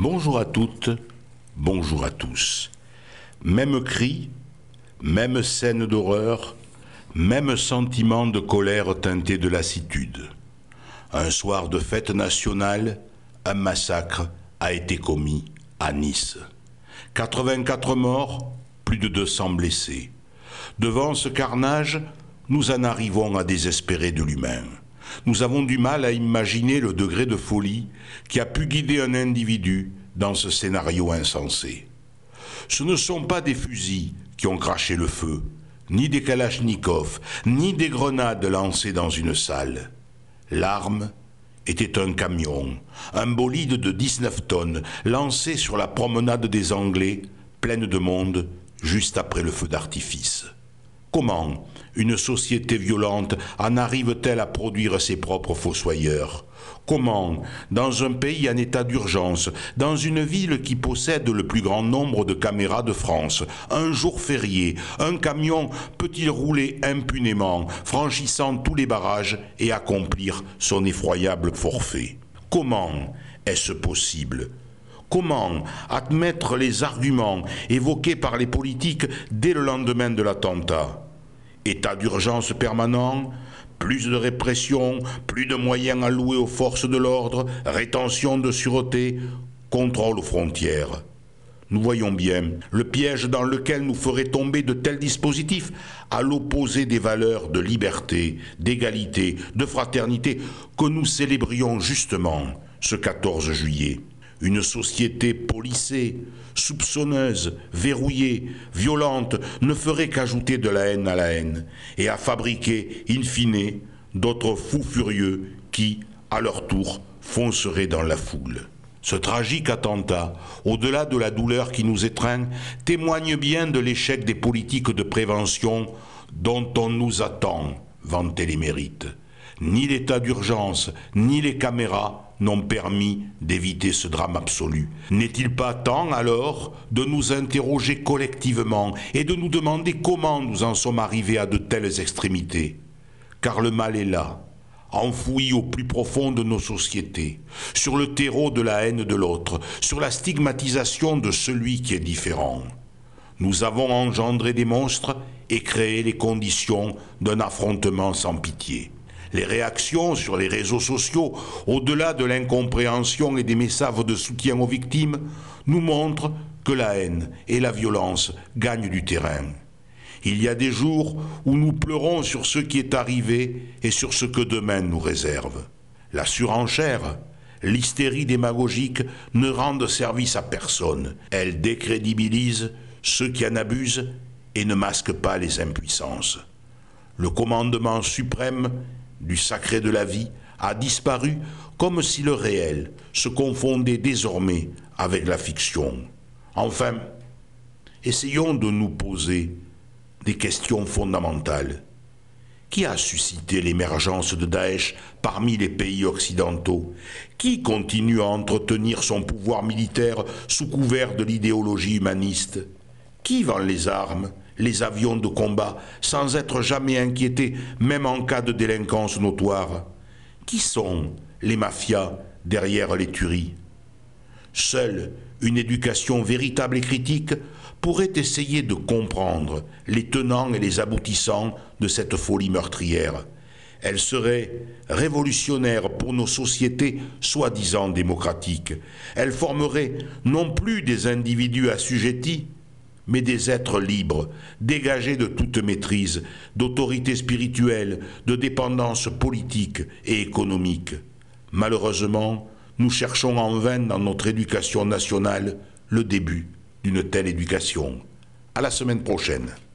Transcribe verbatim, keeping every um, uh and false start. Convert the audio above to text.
Bonjour à toutes, bonjour à tous. Même cri, même scène d'horreur, même sentiment de colère teinté de lassitude. Un soir de fête nationale, un massacre a été commis à Nice. quatre-vingt-quatre morts, plus de deux cents blessés. Devant ce carnage, nous en arrivons à désespérer de l'humain. Nous avons du mal à imaginer le degré de folie qui a pu guider un individu dans ce scénario insensé. Ce ne sont pas des fusils qui ont craché le feu, ni des kalachnikovs, ni des grenades lancées dans une salle. L'arme était un camion, un bolide de dix-neuf tonnes, lancé sur la promenade des Anglais, pleine de monde, juste après le feu d'artifice. Comment une société violente en arrive-t-elle à produire ses propres fossoyeurs? Comment, dans un pays en état d'urgence, dans une ville qui possède le plus grand nombre de caméras de France, un jour férié, un camion peut-il rouler impunément, franchissant tous les barrages et accomplir son effroyable forfait? Comment est-ce possible? Comment admettre les arguments évoqués par les politiques dès le lendemain de l'attentat? État d'urgence permanent, plus de répression, plus de moyens alloués aux forces de l'ordre, rétention de sûreté, contrôle aux frontières. Nous voyons bien le piège dans lequel nous ferait tomber de tels dispositifs, à l'opposé des valeurs de liberté, d'égalité, de fraternité que nous célébrions justement ce quatorze juillet. Une société policée, soupçonneuse, verrouillée, violente ne ferait qu'ajouter de la haine à la haine et à fabriquer, in fine, d'autres fous furieux qui, à leur tour, fonceraient dans la foule. Ce tragique attentat, au-delà de la douleur qui nous étreint, témoigne bien de l'échec des politiques de prévention dont on nous attend vanter les mérites. Ni l'état d'urgence, ni les caméras n'ont permis d'éviter ce drame absolu. N'est-il pas temps alors de nous interroger collectivement et de nous demander comment nous en sommes arrivés à de telles extrémités? Car le mal est là, enfoui au plus profond de nos sociétés, sur le terreau de la haine de l'autre, sur la stigmatisation de celui qui est différent. Nous avons engendré des monstres et créé les conditions d'un affrontement sans pitié. Les réactions sur les réseaux sociaux, au-delà de l'incompréhension et des messages de soutien aux victimes, nous montrent que la haine et la violence gagnent du terrain. Il y a des jours où nous pleurons sur ce qui est arrivé et sur ce que demain nous réserve. La surenchère, l'hystérie démagogique ne rendent service à personne. Elles décrédibilisent ceux qui en abusent et ne masquent pas les impuissances. Le commandement suprême du sacré de la vie a disparu comme si le réel se confondait désormais avec la fiction. Enfin, essayons de nous poser des questions fondamentales. Qui a suscité l'émergence de Daesh parmi les pays occidentaux? Qui continue à entretenir son pouvoir militaire sous couvert de l'idéologie humaniste? Qui vend les armes, les avions de combat, sans être jamais inquiétés, même en cas de délinquance notoire? Qui sont les mafias derrière les tueries? Seule une éducation véritable et critique pourrait essayer de comprendre les tenants et les aboutissants de cette folie meurtrière. Elle serait révolutionnaire pour nos sociétés soi-disant démocratiques. Elle formerait non plus des individus assujettis, mais des êtres libres, dégagés de toute maîtrise, d'autorité spirituelle, de dépendance politique et économique. Malheureusement, nous cherchons en vain dans notre éducation nationale le début d'une telle éducation. À la semaine prochaine.